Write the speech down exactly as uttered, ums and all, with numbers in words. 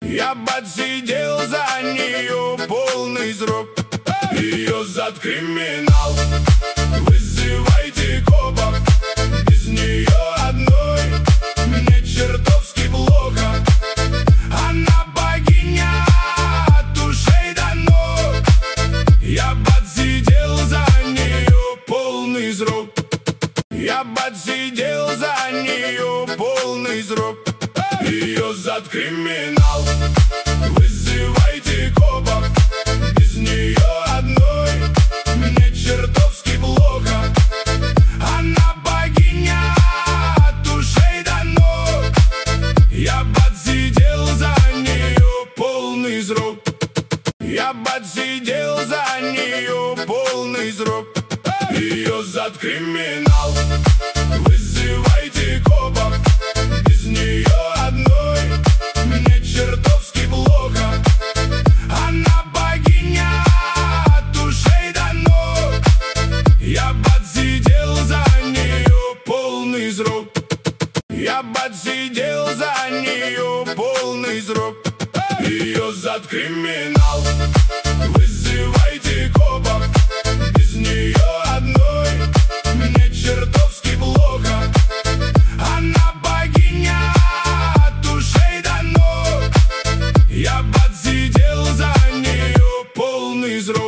Я бы отсидел за нее полный срок. Ее зад криминал. Вызывайте копов. Без нее одной мне чертовски плохо. Она богиня от ушей до ног. Я бы отсидел за нее полный срок. Я бы отсидел за нее полный срок. Ее зад криминал. Вызывайте копов. Без нее одной мне чертовски плохо. Она богиня от ушей до ног. Я бы отсидел за нее полный срок. Я бы отсидел за нее полный срок. Ее зад криминал. Вызывайте копов. Без нее одной мне чертовски плохо. Она богиня от ушей до ног. Я бы отсидел за нее полный срок. Я бы отсидел за нее полный срок. Ее зад криминал.